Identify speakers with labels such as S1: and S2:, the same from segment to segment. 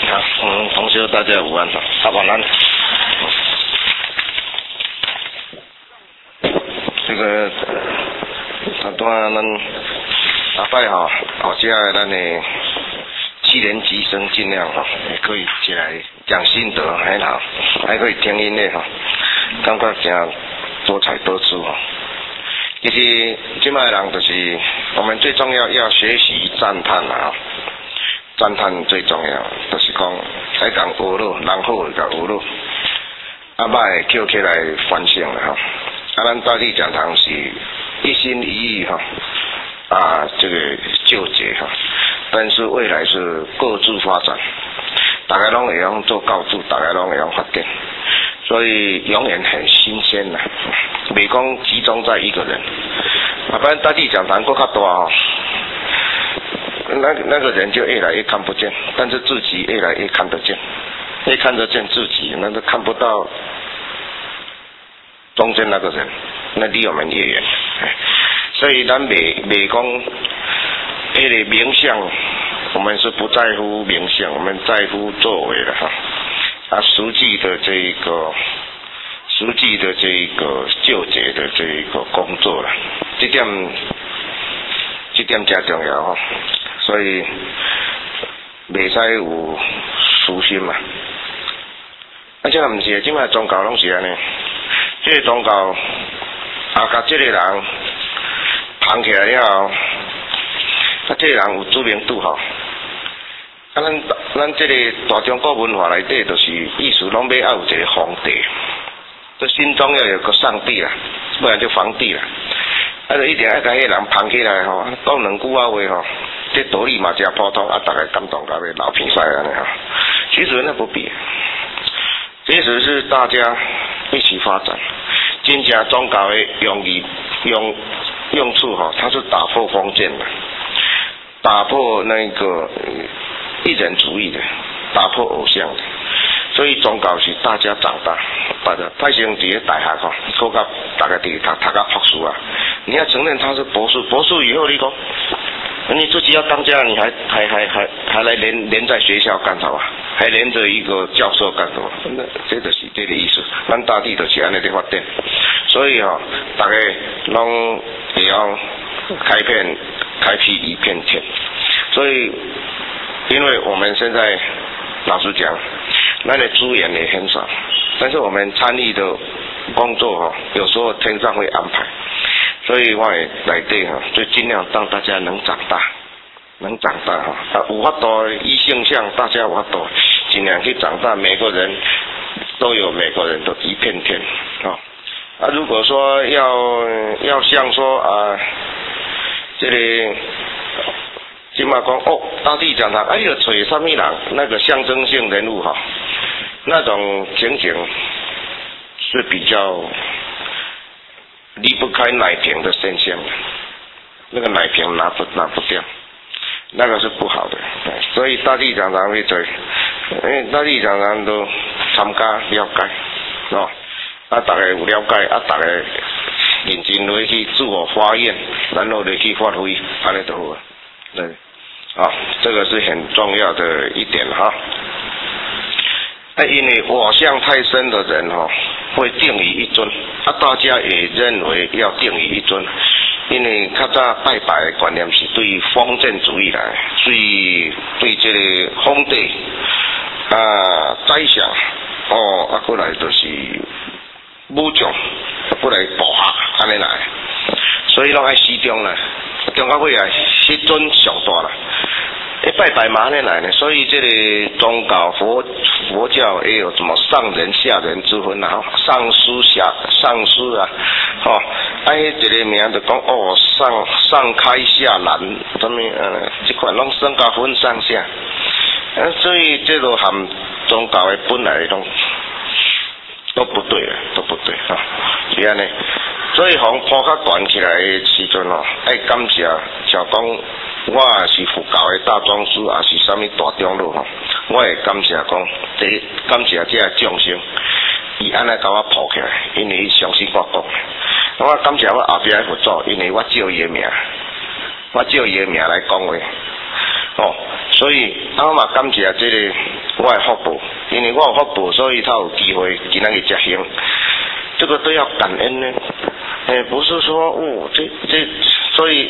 S1: 好，同学大家午安，晚安。这个差不多咱下摆后这咱的7年级生尽量也可以起来讲心得，还可以听音乐感觉真多彩多姿其实现在的人就是我们最重要学习赞叹赞叹最重要，就是讲爱讲学咯，人好就学咯，歹捡起来反省咱大地讲堂是一心一意这个纠结但是未来是各自发展，大家拢会用做教主，大家拢会用发展，所以永远很新鲜袂讲集中在一个人。不然大地讲堂够较大那个人就越来越看不见，但是自己越来越看得见，越看得见自己，那都看不到中间那个人，那离我们越远。所以咱袂讲那个名相，我们是不在乎名相，我们在乎作为的实际的这个纠结的这个工作了，这点真重要所以袂使有私心这毋是即摆宗教拢是安尼，这个宗教甲这个人捧起来了后，这个人有知名度咱这个大中国文化内底就是意思拢要有一个皇帝，这心中要有个上帝不然就皇帝就一定要甲迄个人捧起来讲两句话这道理嘛真普通大家感动到要流鼻水安尼其实那不必，其实是大家一起发展。真正宗教的用处它是打破封建的，打破那个一人主义的，打破偶像的。所以宗教是大家长大，派生伫大学考到大家伫读到博士你要承认他是博士以后你讲你自己要当家，你还来连在学校干什么？还连着一个教授干什么？那这就是这个意思。咱大地就是安尼在发展，所以大家拢也要开辟一片天。所以，因为我们现在老实讲，咱的资源也很少，但是我们参与的工作有时候天上会安排。所以我也内底就尽量让大家能长大有法度异性相，大家有法度尽量去长大，每个人都有每个人的一片天如果说要像说这里今嘛讲大地讲堂要找什么人那个象征性人物那种情景是比较离不开奶瓶的现象，那个奶瓶拿不掉，那个是不好的。所以大地讲堂会做，因为大地讲堂都参加了解大家有了解大家认真落去自我发现，然后落去发挥，安尼就好对这个是很重要的一点因为我相太深的人会定于一尊大家也认为要定于一尊，因为较早拜拜的观念是对封建主义来，所以对这个皇帝宰相过来就是武将过来部下安尼来，所以拢爱始终中到尾迄尊上大拜拜嘛安尼来呢，所以这个宗教佛教也有什么上人下人之分上师上师这个名就讲上开下难，什么这款拢升到分上下所以这都含宗教的本来都不对是安尼。所以风波较悬起来的时阵爱感谢像讲我是佛教的大庄师，也是什么大长老我会感谢讲感谢这众生，伊安尼甲我抱起来，因为伊相信我讲。我感谢我后边的佛祖，因为我借伊的名来讲话所以我嘛感谢这个我的福报，因为我有福报，所以他有机会今天去吃香，这个都要感恩呢。不是说所以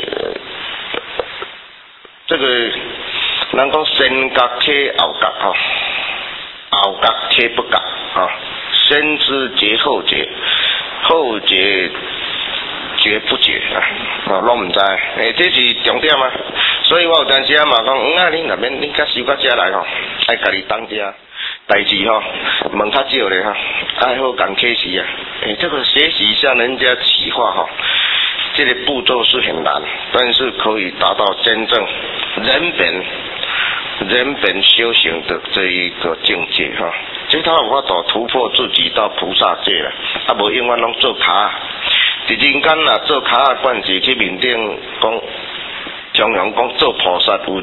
S1: 这个人讲先觉贴后觉哈，后觉贴不觉哈，先知觉后觉，后觉觉不觉啊，拢唔知，这是重点啊。所以我有当时嘛讲，你那边你甲收到遮来吼，爱家己当家代志吼，问较少咧哈，爱好讲客气啊。这个学习一下人家企划哈，这个步骤是很难，但是可以达到真正人本修行的这一个境界哈。即他有法度突破自己到菩萨界啦，无永远拢做卡。伫人间啦，做卡啊关系去面顶讲。常常讲做菩萨有一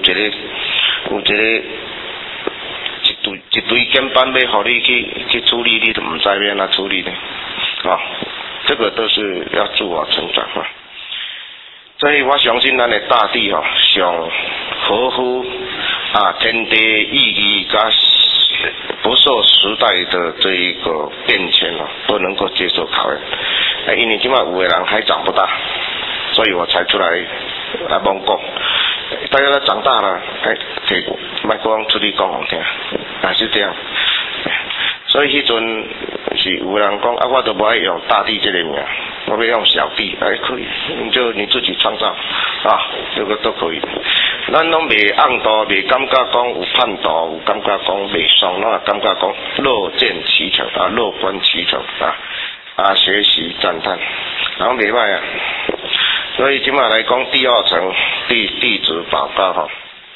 S1: 堆根本要互你去处理，你都唔知要安怎处理呢？这个都是要自我成长啊。所以我相信咱的大地上合乎天地意义加不受时代的这一个变迁都能够接受考验。因为今晚有的人还长不大，所以我才出来蒙讲，大家都长大了，摕麦克风出去讲好听，是这样。所以迄阵是有人讲我都不爱用大地这个名，我要用小地，可以，你自己创造这个都可以。咱拢袂按度，袂感觉讲有叛徒，有感觉讲袂爽，咱感觉讲乐见其成乐观其成学习赞叹，然后袂歹所以今晚来讲第二层弟子宝告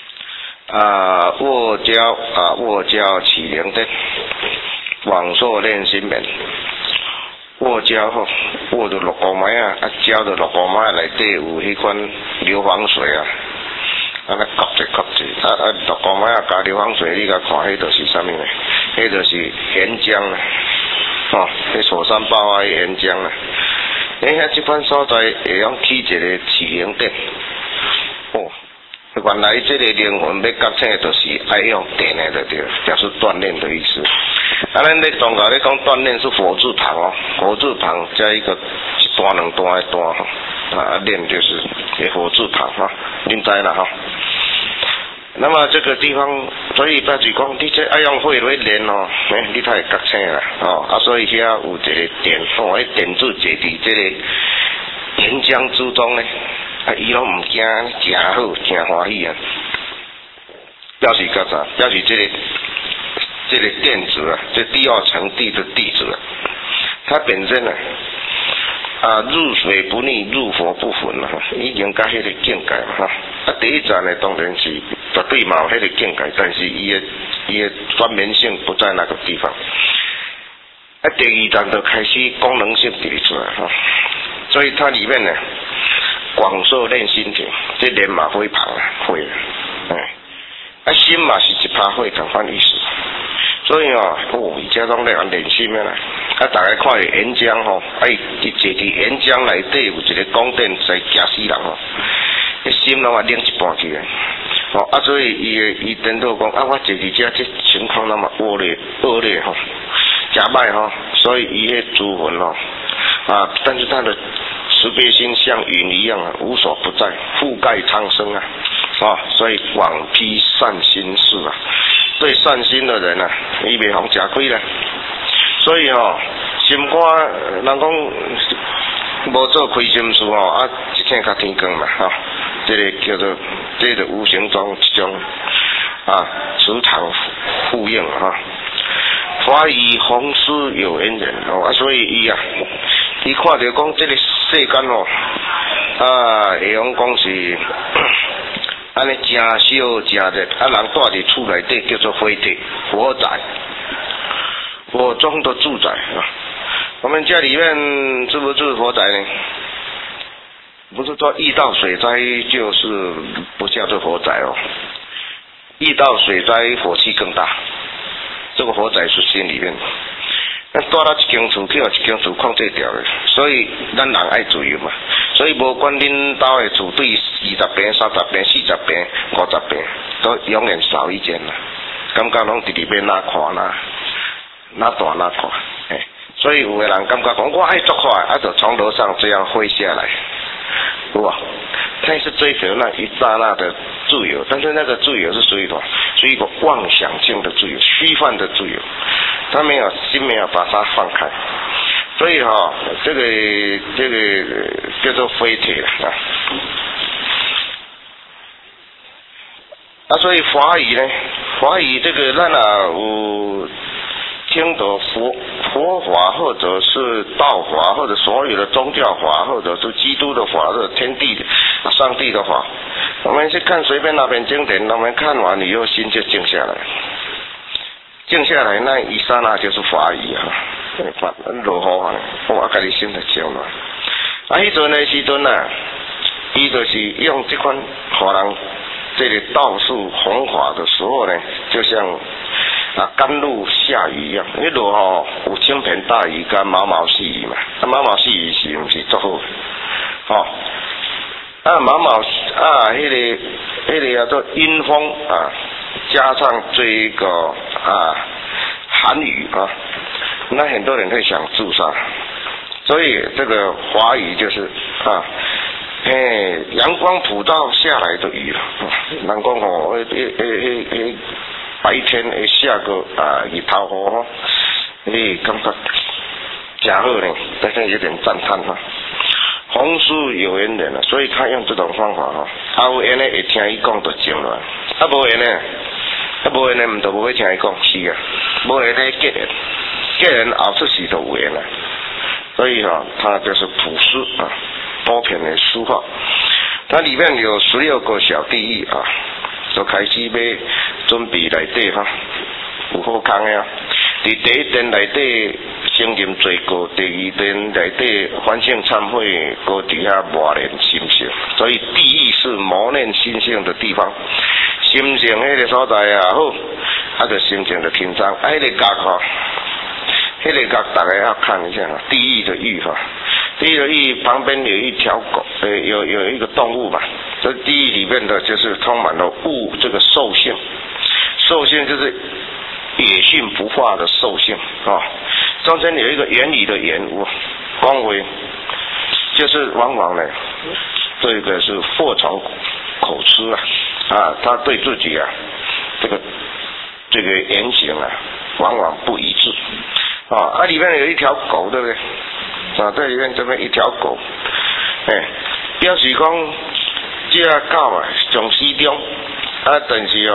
S1: 卧交起灵灯，往硕练心门。卧交卧到6个米交到6个米内底有迄款硫磺水安尼吸一6个米加硫磺水，你甲看迄就是啥物呢？迄就是岩浆啦，迄锁山爆岩浆啦。遐即款所在会用起一个起灵灯，原来这个灵魂要觉醒，就是爱用电的，就对，表示锻炼的意思。咱在宗教咧讲锻炼是火字旁火字旁加一个一段两段的段练就是火字旁恁知啦那么这个地方，所以表示讲，你这爱用火来练你才会觉醒啦所以遐有一个电迄电子坐伫这个岩浆之中呢，伊拢唔惊，真好，真欢喜表示个啥？表示这个电子这第二层地的弟子他本身入水不溺，入佛不焚已经到迄个境界第一站呢，当然是绝对嘛有迄个境界，但是伊的专门性不在那个地方。第二站就开始功能性提出来所以它里面呢，广受练心田，这练嘛会旁会心嘛是一拍会同款意思。所以伊这种练心的啦，大家看岩浆伊坐伫岩浆内底有一个光电在夹死人心拢冷一半去所以伊颠倒讲我坐伫这情况那么恶劣真歹所以伊迄诸魂但是他的慈悲心像云一样无所不在，覆盖苍生所以广披善心事对善心的人伊袂互吃亏啦。所以心肝人讲无做亏心事一天较天光嘛这个叫做这个无形中一种磁场呼应华以弘师有缘人所以伊看到讲这个世间会用讲是安尼真烧真热人住伫厝内底叫做火体火宅，火中的住宅我们家里面是不是火宅呢？不是说遇到水灾就是不叫做火宅遇到水灾火气更大，这个火宅是心里面住到一间厝去一间厝控制掉的，所以咱人爱自由嘛，所以无管恁兜的厝对20平、30平、40平、50平，都永远少一间啦感觉拢直直要哪看哪大哪看，所以有的人感觉讲我爱做快，就从楼上这样飞下来，有无？他是追求那一刹那的自由，但是那个自由是属于什么？属于一个妄想性的自由，虚幻的自由，他心没有把它放开，所以这个叫做非铁了所以华语呢，华语这个咱有听得佛法，或者是道法，或者所有的宗教法，或者是基督的法，或者天地上帝的法，我们去看随便那边经典，我们看完以后心就静下来，静下来那一刹那就是法语落雨我跟你心就静了。迄阵的时阵伊就是用这款互人这个道术弘法的时候呢，就像甘露下雨一样，你落有倾盆大雨跟毛毛细雨嘛，毛毛细雨是不是最好？毛毛迄个叫做阴风加上这个寒雨那很多人会想自杀，所以这个华语就是阳光普照下来的雨了，人讲白天会下个日头感觉真好呢，但是有点赞叹红树有缘人所以他用这种方法有缘的会听伊讲就静了，无缘的唔就无会听伊讲是无缘的结人后出世就有缘了，所以他就是普施多篇的书法，它里面有16个小地狱就开始要准备内底有好康的第一殿内底承认罪过，第二殿内底反省忏悔，搁底下磨练心性，所以地狱是磨练心性的地方。心性迄个所在好，就心情就轻松。迄个角迄个角大家要看一下地狱的狱地狱的狱旁边有一条狗，有一个动物嘛，这地狱里面的就是充满了物，这个兽性，兽性就是野性不化的兽性中间有一个言语的言光辉，就是往往呢，这个是祸从口出他对自己这个言行往往不一致里面有一条狗，对不对？这里面这边一条狗，表示讲这狗上适中但是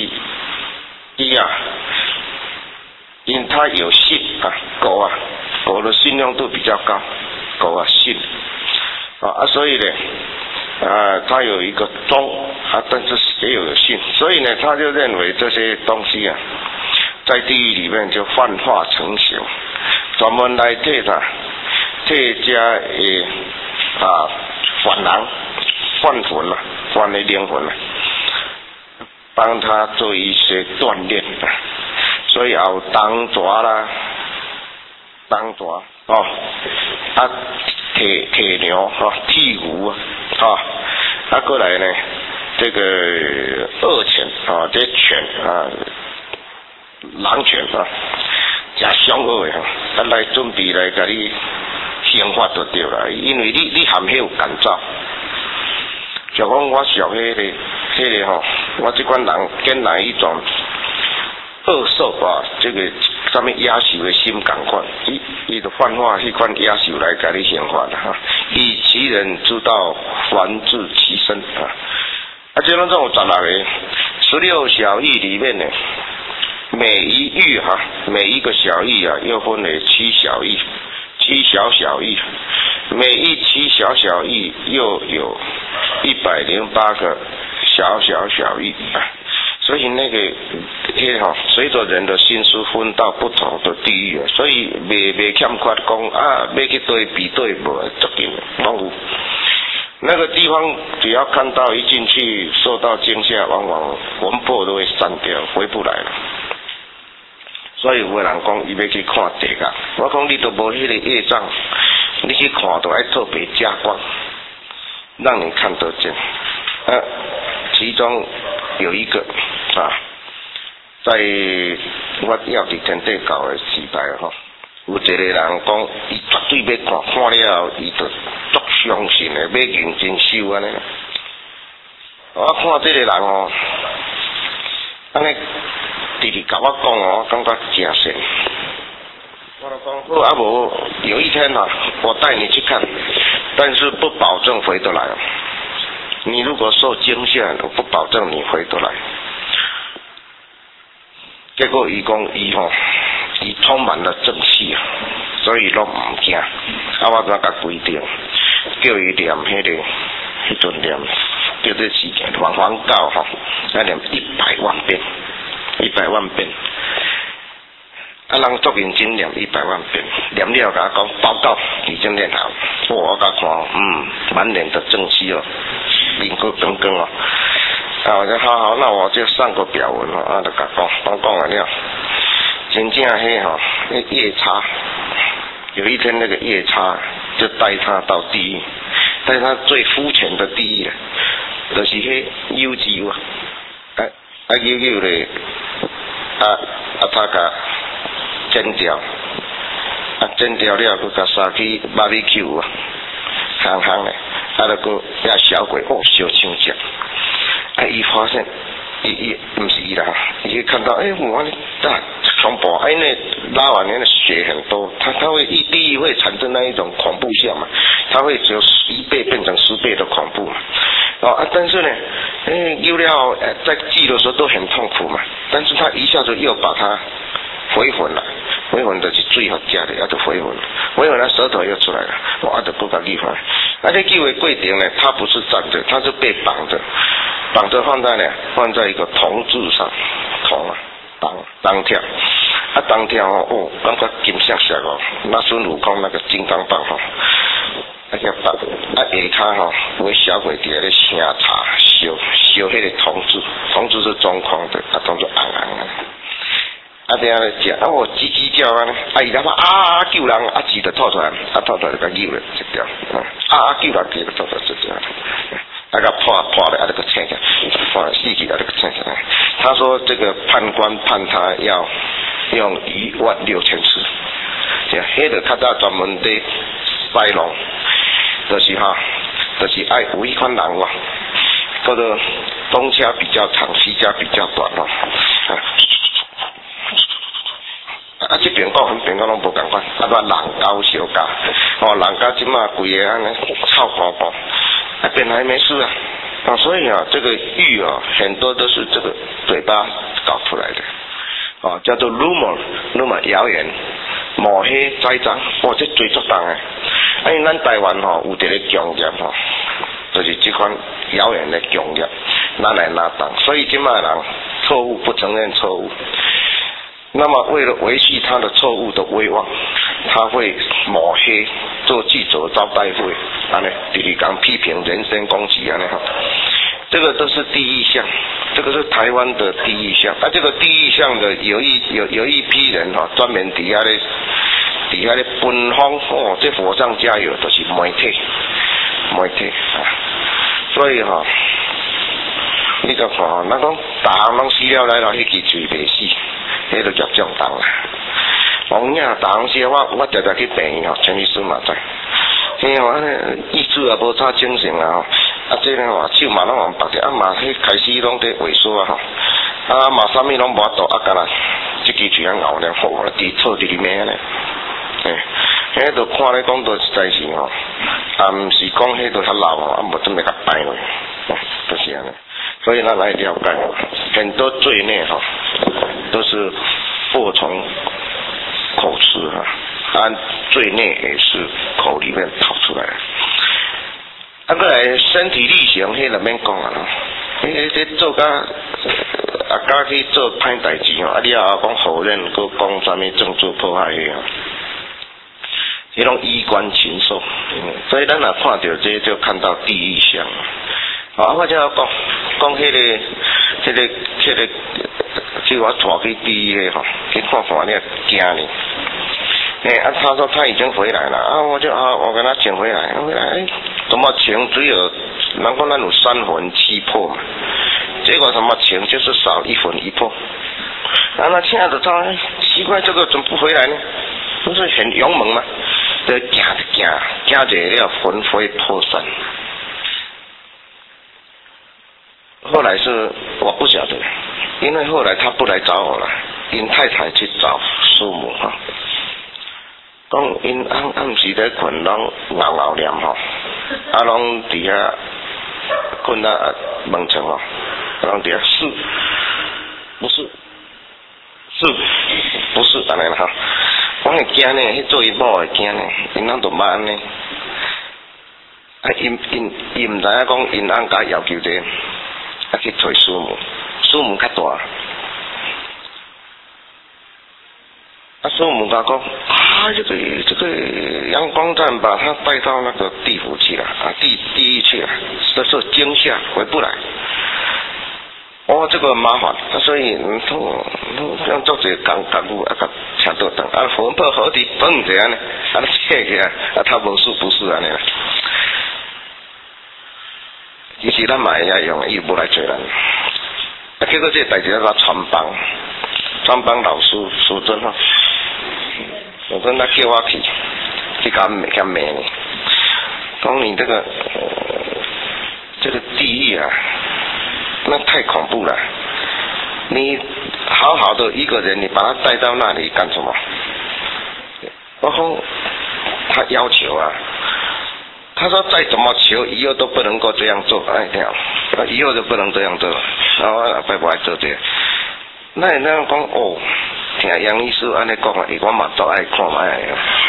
S1: 因为它有信狗的信用度比较高，狗信所以呢它有一个忠但是也有信，所以呢他就认为这些东西在地狱里面就幻化成形，专门来替家返人换魂换的灵魂帮他做一些锻炼所以有当抓啦，铁牛剔骨过来呢这个恶犬这犬狼犬真凶恶的来准备来给你刑罚就对了，因为你含有感召，就讲我小迄个我这款人跟哪一种恶兽这个上面野兽的心感款，伊就幻化迄款野兽来给你刑罚的以其人之道还治其身这种16个16小狱里面呢，每一狱每一个小狱又分为7小狱，7小狱，每一7小狱又有108个小狱所以那个随着人的心思分到不同的地狱所以没欠缺讲要去对比对无足够拢有。那个地方只要看到一进去受到惊吓，往往魂魄都会散掉，回不来了。所以有的人讲伊要去看地狱，我讲你都无迄个业障，你去看都要特别加光，让你看得见。其中有一个在我要伫天地教的时代吼，有一个人讲，伊绝对要看了后，伊就足相信的，要认真修安尼。我看这个人哦，安尼直直甲我讲哦，感觉真神。我就讲好啊，无有一天啊，我带你去看，但是不保证回得来。你如果受惊吓，我不保证你回得来。结果伊讲伊充满了正气啊，所以拢唔惊。啊，我怎甲规定，叫伊念迄阵念，叫做是黄教吼，要念100万遍，100万遍。啊，人足认真念100万遍，念了甲我讲报告已经练好。我甲看，满脸的正气哦，面骨耿耿哦。啊，我就好，那我就上个表文哦，啊，就甲讲完了。真正迄吼，那夜叉，有一天那个夜叉就带他到地狱，带他最肤浅的地狱啊，就是迄幽酒啊，幽咧，他甲剪掉，剪掉了，佮甲杀去BBQ啊，香香的，就佮遐小鬼小青椒，伊发现，伊不是伊啦，伊看到，我恐怖，那拉完那血很多，它会地狱会产生那一种恐怖相嘛，它会由1倍变成10倍的恐怖嘛。但是呢，又料在记的时候都很痛苦嘛，但是他一下子又把它回魂了，回魂就是最好加的，就回魂了，舌头又出来了，就不敢立法。这记为贵典呢，他不是站着，他是被绑着放在一个铜柱上，铜啊，当跳，当跳感觉金闪闪哦，那孙悟空那个金刚棒下骹有小鬼伫咧声茶烧迄个铜柱是中空的，铜柱红红的。等下咧食，我叽叽叫啊，伊他妈救人，字就吐出来，吐出来就甲扭了一条，救人字就吐出来一条，甲破了，这个青起，破了死去了，这个青起来。他说这个判官判他要用16000次，迄个较早专门在塞弄，就是爱有一款人哦，叫做东家比较长，西家比较短哦。这边讲，那边讲拢无共款，人高小家，人家即马规个安尼臭烘烘，本来没事啊，所以这个狱很多都是这个嘴巴搞出来的，叫做 rumor 谣言，抹黑栽赃，这最作当的。咱台湾有一个强业就是这款谣言的强业，咱来拿当，所以即马人错误不承认错误。那么为了维系他的错误的威望，他会抹黑，做记者招待会，直直讲批评人身攻击这个都是地狱相，这个是台湾的地狱相。这个地狱相的有一批人专门底下咧分封这火上加油，就是媒体所以你就看，咱讲大行拢死了来迄支嘴袂死。迄就叫中当啦。王爷大行时我常常去病院陈医师嘛知，意志也无差精神啊这个手嘛拢往白者，嘛迄开始拢在萎缩嘛啥物拢无法度干那这支嘴咬了，伫错伫里面咧，迄就看咧讲到实在是毋是讲迄就较老无准备甲摆落，就是安尼。所以咱来了解，很多罪孽都是祸从口吃罪孽也是口里面跑出来的。过来身体力行，迄就免讲啊，这做甲去做歹代志你讲否认，佮讲啥物政治迫害迄种衣冠禽兽，所以咱若看到这就看到地狱相。我就讲迄个，就我带去地狱去看看你惊呢。他说他已经回来了我跟他请回来，怎么请只有人讲咱有3魂7魄嘛，结果什么请就是少1魂1魄。 那现在的他奇怪，这个怎么不回来呢？不是很勇猛吗？就惊着了，魂飞魄散。后来是我不晓得，因为后来他不来找我了，因太太去找师母哈。讲因暗时咧困，拢熬念吼，拢伫遐困啊梦床吼，拢伫遐不是安尼啦哈。我会惊呢，去做因某会惊呢，因翁都捌安尼。因唔知影讲因翁甲要求者，去找师母较大。师母甲讲这个阳光站把他带到那个地府去了地狱去了，这是惊吓回不来。这个麻烦，所以像做这讲古车倒等魂魄合体蹦一下呢，切起来他无事不是安尼啦。其实咱嘛会晓用，伊无来找咱。结果这代志要传帮老师苏尊吼，苏尊他叫我去甲骂呢，讲你这个地狱啊，那太恐怖了。你好好的一个人，你把他带到那里干什么？然后他要求啊，他说再怎么求，以后都不能够这样做。以后就不能这样做了。然后我不爱做这个。那样讲听杨医师安尼讲啊，我嘛都爱看卖。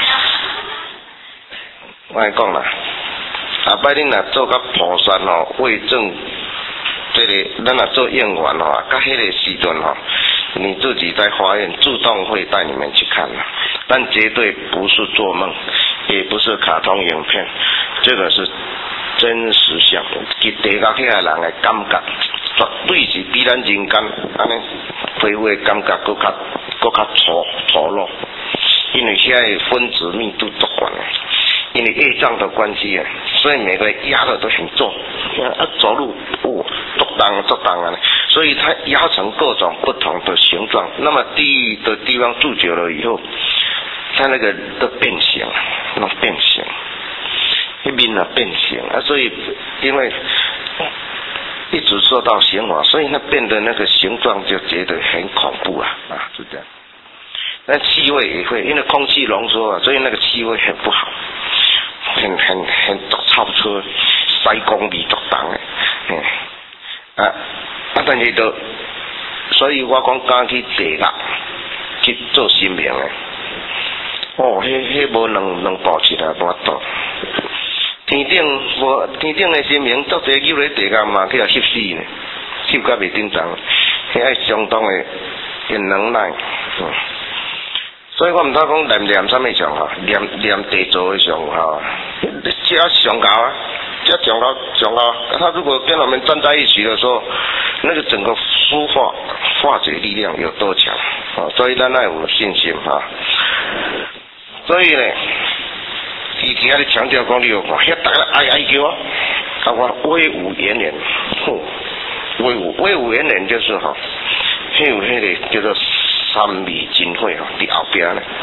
S1: 我爱讲啦，下摆恁若做甲菩萨吼，为证这个，咱若做验员吼，甲迄个时阵吼，你自己在法院自动会带你们去看啦，但绝对不是做梦，也不是卡通影片，这个是真实相，其地甲遐人的感觉，绝对是比咱人间安尼恢复的感觉搁较粗鲁，因为现在分子密度足悬，因为业障的关系啊，所以每个人压的都很重，走路足当啊，所以它压成各种不同的形状。那么地狱的地方住久了以后，它那个都变形，那变形，一面啊变形啊，所以因为一直受到刑罚，所以它变得那个形状就觉得很恐怖啊，是这样。那气味也会，因为空气浓缩啊，所以那个气味很不好，很差不多3公里足重的，但是就，所以我讲敢去坐啦，去做新名的，迄无两步起来无法度。天顶的新名，足侪入咧地下嘛，去互翕死呢，翕甲袂正常，迄爱相当的能耐。所以我唔知讲念什么上哈，念地座的上哈，这上高啊，这上高，他如果跟我们站在一起的时候，那个整个书化解力量有多强啊！所以咱要有信心哈。所以呢，以前咧强调讲，你有看，遐大家哀叫啊，我威武严脸，威武严脸就是哈，有迄个叫做三味真火吼，伫后边呢，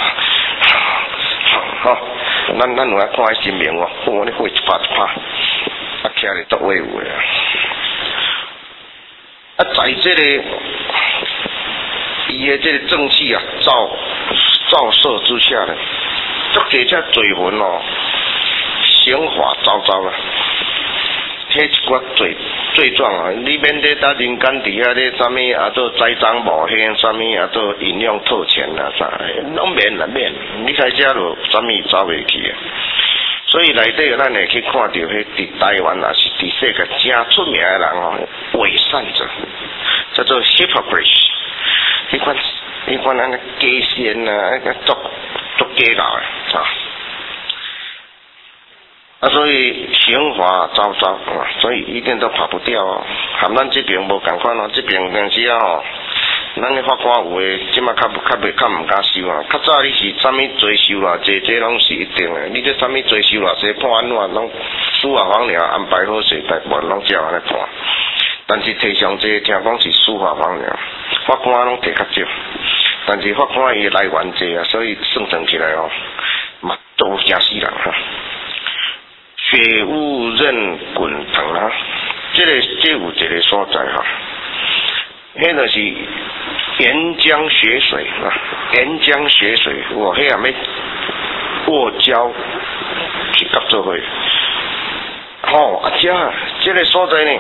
S1: 咱有来看迄新名哦，你火一拍，徛咧足威武的。在这个伊的这个正气啊，照射之下呢，足侪只罪魂哦，刑罚昭昭啊。迄一寡罪状啊，你免咧在人间底下咧，啥物啊做栽赃冒险，啥物啊做引用套钱啊啥，拢免，你开遮就啥物走袂去啊。所以内底咱会去看到迄伫台湾啊是伫世界真出名的人哦，伪善者，叫做 hypocrite， 迄款安尼假仙啊，作假搞的所以刑罚昭昭所以一定都跑不掉哦。含咱这边无共款哦，这边有时啊咱的法官有诶，即马较唔敢收啊。较早你是啥物罪收偌济，这拢是一定诶。你这啥物罪收偌济，判安怎拢司法方了安排好势，大部分拢照安尼判。但是提上这听讲是司法方了， 法官拢摕较少，但是法官伊来源济啊，所以算算起来嘛都真死人哈。血污任滚腾啊，这有一个所在哈，迄就是沿江血水啊，沿江血水，我迄下要过礁去合作伙。这个所在呢，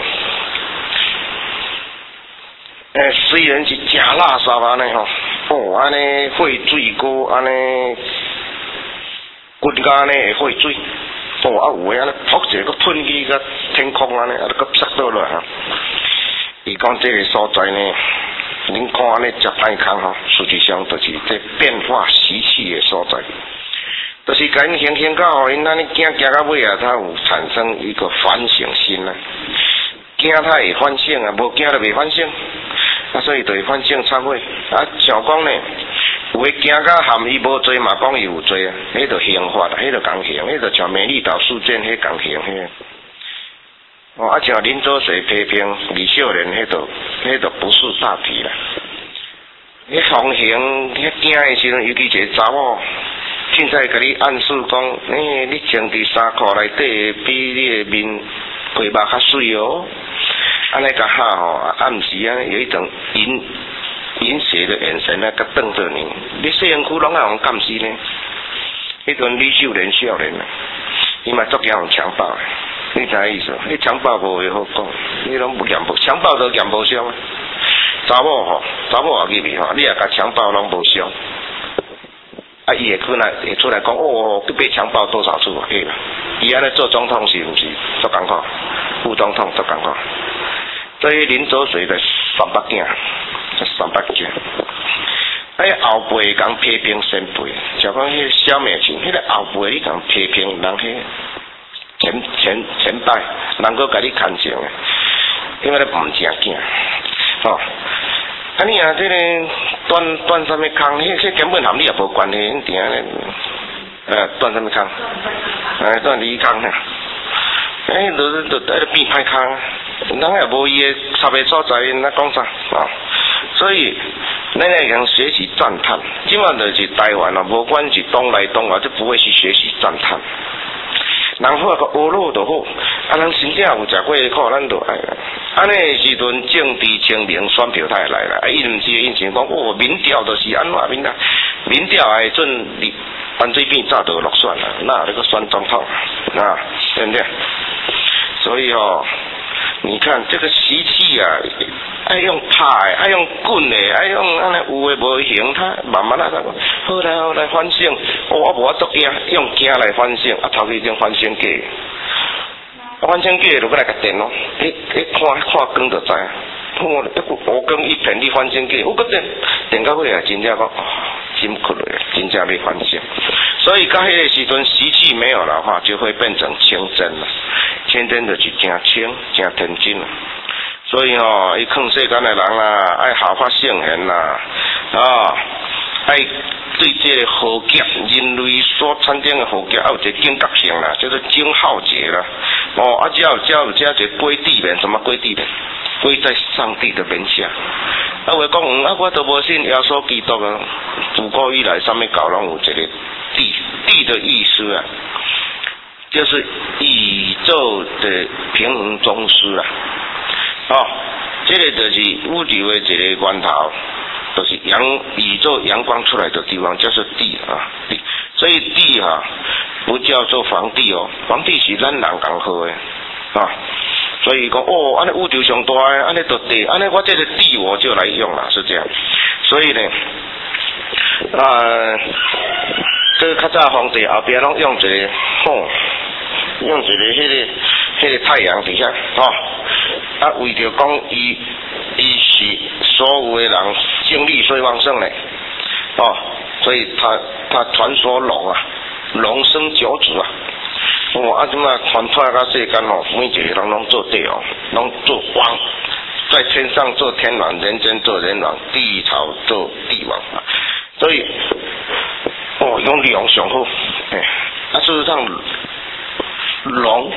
S1: 虽然是真垃圾安尼安尼血水高，安尼骨架呢会血水，有诶安尼扑一个喷去个天空安尼，个摔倒落哈。伊讲这个所在呢，恁看安尼真歹空实际上就是这变化习气的所在。就是甲因行到，因安尼行到尾啊，他有产生一个反省心啊。行他会反省啊，无行就袂反省，所以就会反省忏悔。像讲呢，有诶行到含伊无罪嘛，讲伊有罪啊，迄就刑法，迄就共刑，迄就像美丽岛事件迄共刑迄。像林左水批评李秀莲，迄就不是大体啦。迄防刑，迄惊诶时阵，尤其一个查某。凊彩甲你暗示讲，你穿伫衫裤内底比你的面皮肉较水哦，安尼甲吓暗时啊有一种淫邪的眼神甲瞪着你，你细身躯拢爱互监视呢。迄阵李秀莲少年啊，伊嘛足惊互强暴的，你知影意思？你强暴无话好讲，你拢不嫌无，强暴都嫌无伤啊。查某也入去你也甲强暴拢无伤。伊会出来讲你被强暴多少次啊？对啦，伊安尼做总统是毋是足艰苦？副总统足艰苦。所以林左水的300件，后辈讲批评先辈，就讲迄小美琴，迄个后辈你讲批评人迄前代，人佫甲你牵绳诶，因为你唔正经，你这个断什么空？迄根本含你也无关系，你定咧，断什么空？断离空呀！就变歹空，人也无伊个插的所在，那讲啥所以，咱来讲学习赞叹，今晚就是台湾无管是东来东外，就不会去学习赞叹。人好个学路就好，人真正有食过的苦，咱就爱啦。安尼时阵政治清明，选票才会来啦。伊毋是因想讲民调就是安怎民调会准反水扁早就落选啦，那那个选总统对不对？所以你看这个习气啊，爱用拍的，爱用棍的，爱用安尼有诶无行，他慢慢好来反省。我无法度惊，用惊来反省，头去种反省假，反省假就要来甲电咯。看光就知啊。我光一片你反省假，我个电到尾啊，真正讲辛苦了，真正要反省。所以到迄个时阵习气没有的话，就会变成清真了。清真就是真清、真天真了。所以伊劝世间的人啦，爱效法圣贤啦，爱对这个和谐人类所产生的和谐，有一个警觉性啦，叫做警浩节啦。只有一个跪地面，什么跪地面？跪在上帝的面下。话讲我都无信耶稣基督啊，自古以来上面搞拢有一个地的意思啊，就是宇宙的平衡中枢啊。这个就是宇宙的一个源头，就是宇宙阳光出来的地方，就是地啊。所以地不叫做皇帝皇帝是咱人讲好的所以讲安尼宇宙上大的，安尼就地，安尼我这个地我就来用了，是这样。所以呢，这个较早皇帝后边拢用一个用一个迄个太阳底下为着讲伊是所有的人精力最旺盛嘞所以他传说龙生九子即嘛传出到世间每一个人拢做帝拢做王，在天上做天王，人间做人王，地草做帝王所以用龙上好事实上龙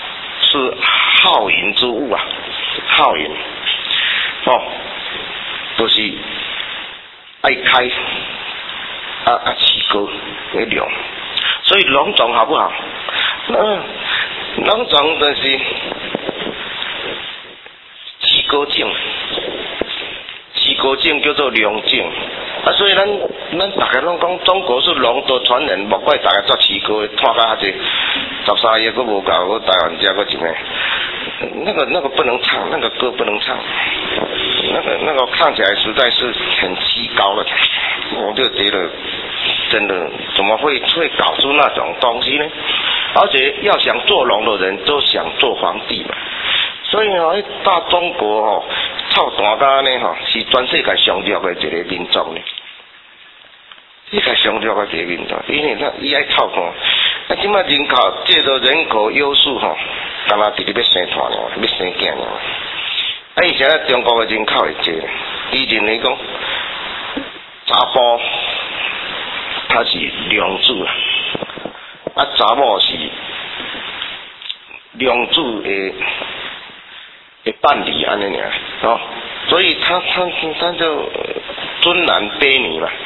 S1: 是好淫之物好淫都是爱开起高的量，所以龙种好不好？龙种就是起高种，起高种叫做龙种。所以咱大家拢讲中国是龙的传人，莫怪大家做起高，看甲这13页都无够，我台湾家个一个，那个不能唱，那个歌不能唱，那个看起来实在是很稀高了，我就觉得真的怎么会搞出那种东西呢？而且要想做龙的人都想做皇帝嘛，所以大中国臭大家呢是全世界上弱的一个民族呢，世界上弱的一个民族，因为伊爱臭看，即马人口借着人口优势干那直直要生团了，要生囝了。以前中国的人口会济，以前来讲，查甫他是良子查某是良子的伴侣安尼尔，所以他就尊男卑女嘛，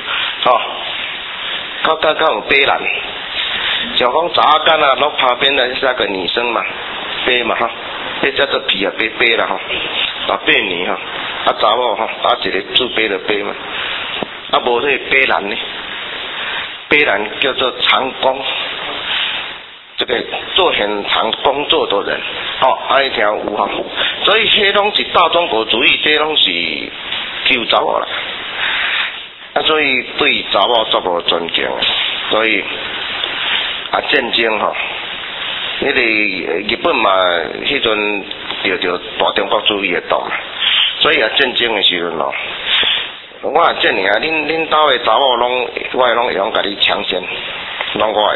S1: 较有卑男，像讲查干啊，落旁边的是那个女生嘛，卑嘛这叫做皮卑啦卑女查某一个自卑的卑嘛，无这个卑男呢，卑男叫做长工，这个做很长工作的人，一条有所以这拢是大中国主义，这拢是救查某啦，所以对查某足无尊敬，所以战争那个日本嘛，迄阵着大中国主义的党，所以战争的时阵我这尔恁兜的查某我拢会用甲你抢先，拢我会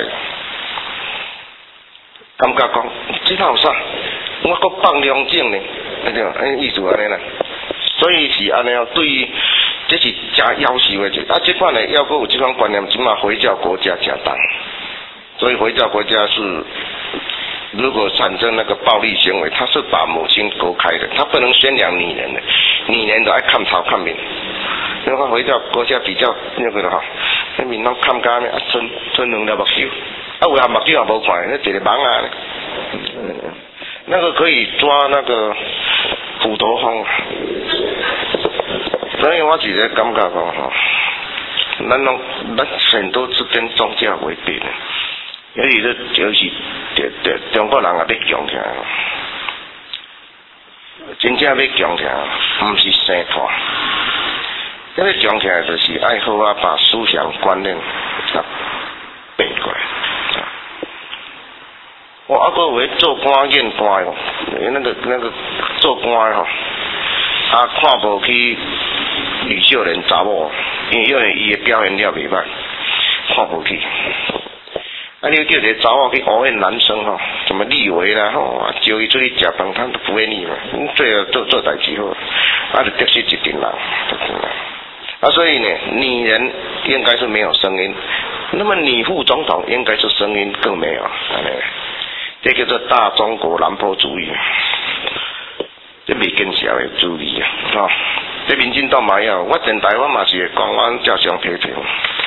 S1: 感觉讲这哪有啥，我搁放良种呢，意思安尼啦，所以是安尼对于这是真夭寿的这款呢，要搁有这款观念，起码回教国家加大，所以回教国家是。如果产生那个暴力行为，他是把母亲隔开的，他不能宣扬女人的，女人都爱看头看面。因为回教国家比较那个的那面拢看家呢，吞两粒目睭，有下目睭也无看，那一个盲啊，那个可以抓那个虎头蜂。所以我是咧感觉讲咱很多是跟宗教违背的。尤其中国人也要强起来，真正要强起来，不是生团。要强起来就是爱好把思想观念变过来。我还有做官验官那个做官看无去女少年查某，因为伊的表现了袂歹，看无去。你叫一个查某去讹那男生什么立委啦招伊出去食饭，他都不会理嘛，最后做代志好，就得失一定人。所以呢，女人应该是没有声音，那么女副总统应该是声音更没有，这叫做大中国南坡主义，这未见社会主义这民进党嘛要，我电台我嘛是会讲，我照常批评。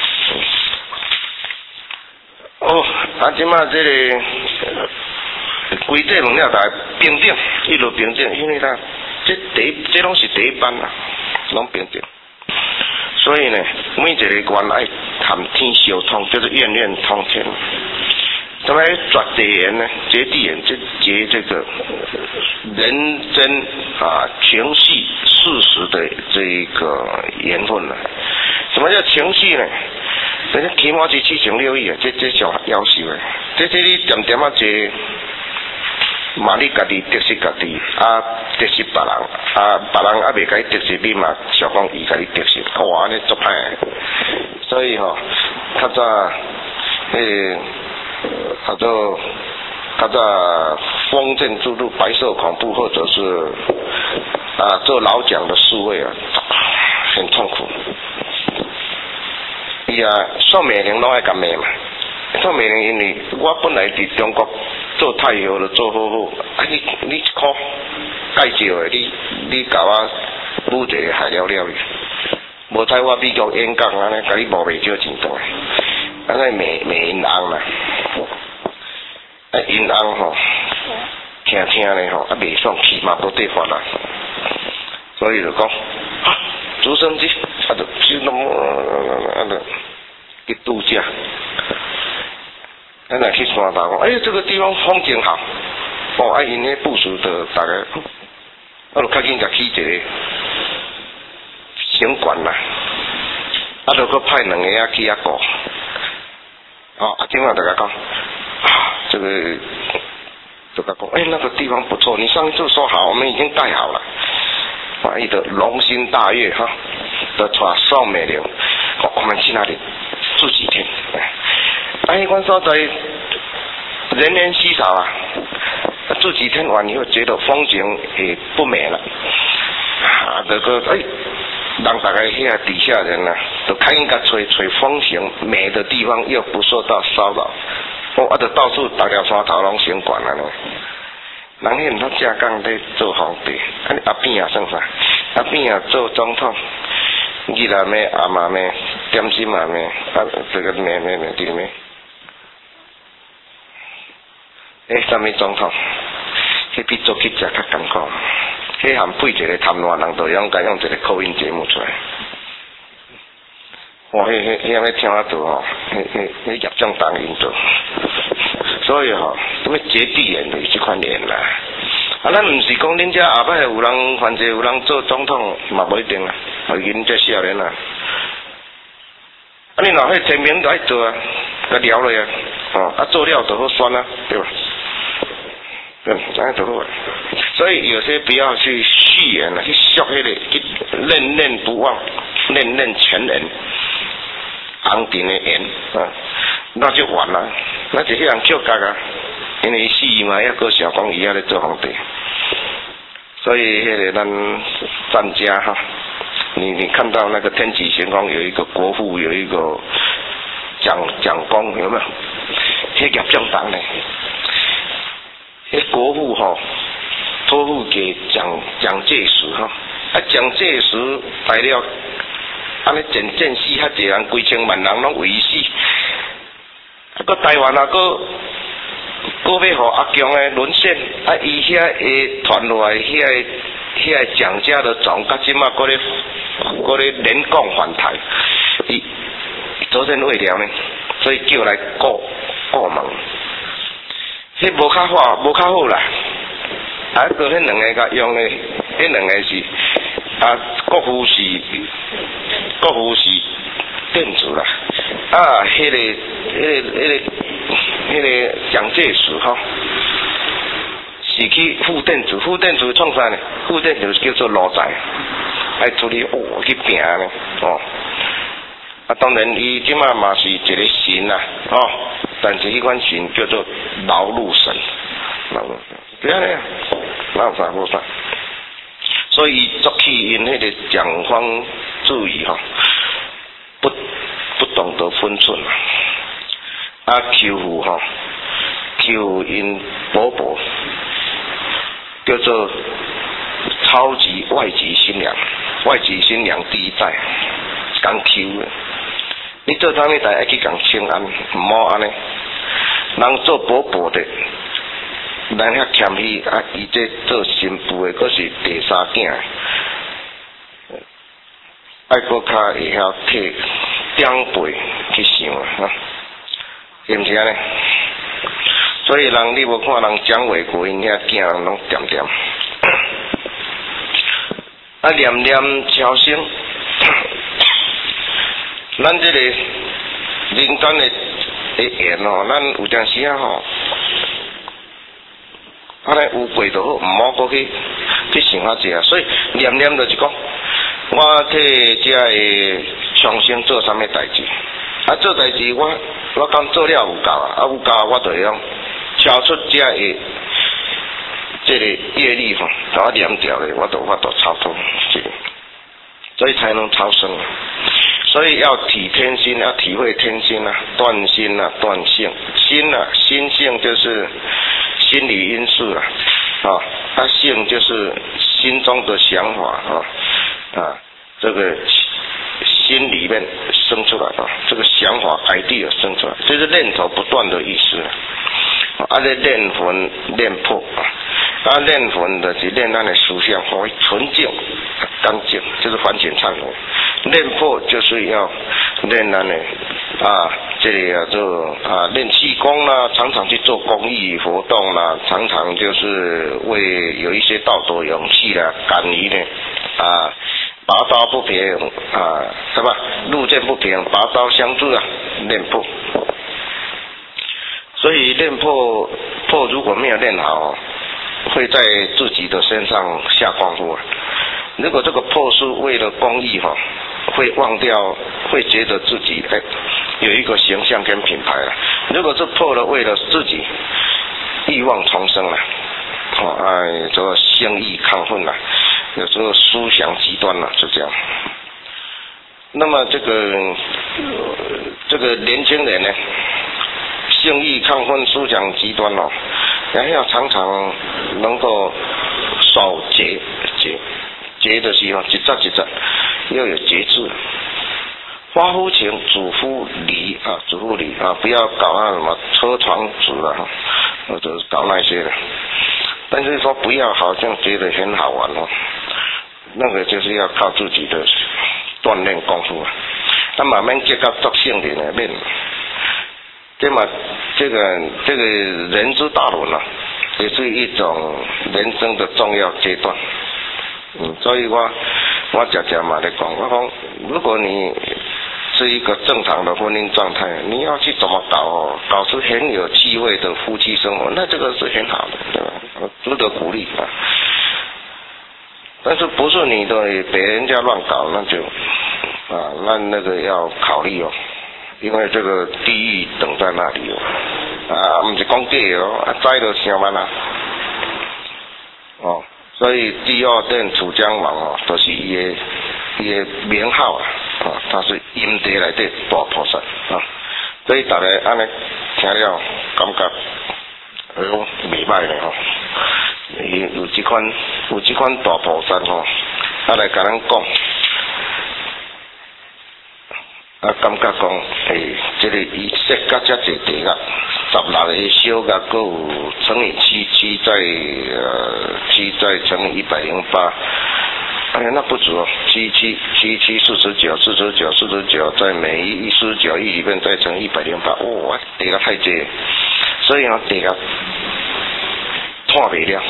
S1: 即马这个规制问了，大家平等，一路平等，因为这拢是第一班啦，拢平等。所以呢，每一个官爱谈天相通，叫做怨怨通天。什么绝对言呢？绝对言，这个人真情系事实的这一个言论呢？什么叫情系呢？人家起码是7情6意这上夭寿的。这你点点坐，嘛你家己得失家己，得失别人，别人未甲你得失，你嘛想讲伊甲你得失，哇，安尼足歹。所以较早较早封建制度、白色恐怖，或者是做老蒋的侍卫很痛苦。宋美龄拢爱甲骂嘛，宋美龄因为我本来伫中国做太后就做好，你一箍介绍的，你甲我补一个害了的。 无台我美国演讲安尼，甲你无袂少钱多，安尼骂因翁啦，因翁吼，听咧吼，袂爽气嘛无地法啦，所以就讲，直升机，就去度假，咱来去山头讲，这个地方风景好，因迄部署的大概，我就较紧甲起一个城管啦，就搁派2个去遐顾，今晚大家讲，这个就甲讲，那个地方不错，你上一次说好，我们已经盖好了，伊就龙心大悦哈，就带宋美龄，我们去那里住几天，迄款所在人烟稀少啊，住几天完以后觉得风景也不美了，这个让大家遐底下人啊，都看应该找风景美的地方，又不受到骚扰。就到处大条山头拢城管啊呢。人迄毋通正讲咧做皇帝，阿扁啊算啥？阿扁啊做总统，伊来咩阿妈咩点心啊咩，这个咩这个咩？什么总统？迄比做记者较艰苦。迄含配一个谈话人，就用一个口音节目出来。迄听得到吼，迄业障当因做，所以吼，什么接地人就是这款人啦。咱毋是讲恁遮下摆有人反正有人做总统嘛无一定啦，因这少年啊。你若迄提名就爱做啊，甲聊落啊，做了就好选啊，对吧？这样就好。所以有些不要去续言了，去削迄个，去念念不忘，念念前人，红尘的缘那就完了。那这些人叫价啊，因为死嘛，要搁想讲伊遐咧做皇帝，所以迄个咱战家哈，你看到那个天启玄光有一个国父，有一个蒋公，有没有？迄业障重呢？迄国父吼。托付给蒋介石哈，蒋介石来了，安尼前死遐济人，几千万人拢为伊死，个台湾个要互阿强的沦陷，伊遐会传落来遐蒋家的种，甲即马搁咧连讲反台，伊昨天未了呢，所以叫来过问，迄无较好啦。个迄2个甲用的，迄2个是国父是电子啦，迄个蒋介石吼，是去副电子创啥呢？副电子叫做路仔，爱处理去拼呢当然伊即马嘛是一个神啦但是迄款神叫做劳碌神，不要咧。无啥，所以作起因迄个蒋方注意不懂得分寸求因伯伯叫做超级外籍新娘第一代，讲求的，你做啥物代爱去讲请安，毋好安尼，人做伯伯的。咱遐谦虚伊这做新妇的，佫是第3囝，爱佫较会晓替长辈去想是毋是安尼？所以人你无看人蒋纬国因遐囝拢点点，念念超生，咱这个人间的缘咱有阵时安尼有过就好，毋好过去想遐济所以念念就是讲，我替遮个双生做啥物代志，做代志我讲做了有够有够我就会用超出遮个这个业力把我念掉咧，我就超脱所以才能超生。所以要体天心，要体会天心断心断性，心性就是心理因素性就是心中的想法这个心里面生出来啊，这个想法 idea 生出来，这是念头不断的意思啊。这念魂念魄啊，念魂的是念咱的思想会纯净干净，就是反省忏悔。练魄就是要练咱的这里就练气功啦，常常去做公益活动啦，常常就是为有一些道德勇气啦，敢于呢拔刀不平什么路见不平拔刀相助啊，练魄。所以练魄如果没有练好，会在自己的身上下功夫啊。如果这个魄是为了公益会忘掉，会觉得自己有一个形象跟品牌了。如果是魄了为了自己欲望重生了，这个性欲亢奋了，有时候思想极端了，就这样。那么这个年轻人呢，性欲亢奋、思想极端然后要常常能够守节的时候，一则要有节制。发乎情，止乎礼止乎礼不要搞那什么车床子或者搞那些的。但是说不要好像觉得很好玩那个就是要靠自己的锻炼功夫慢慢结到作性的练。这个人之大轮也是一种人生的重要阶段。所以我常常嘛在讲，我讲如果你是一个正常的婚姻状态，你要去怎么搞出很有气味的夫妻生活，那这个是很好的，对吧？值得鼓励但是不是你的别人家乱搞，那就那个要考虑因为这个地狱等在那里不是讲假的知就听完所以第二殿楚江王就是伊的名号他是阴地内底大菩萨所以大家安尼听了感觉袂歹咧有这款大菩萨来甲咱讲感觉讲这个伊设甲遮济地个16个小甲还有乘以7再乘以108，那不止7 49，在每一49亿里面再乘108，地个太济，所以地个看不了。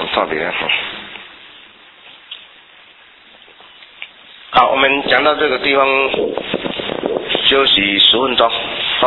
S1: 好，我们讲到这个地方休息10分钟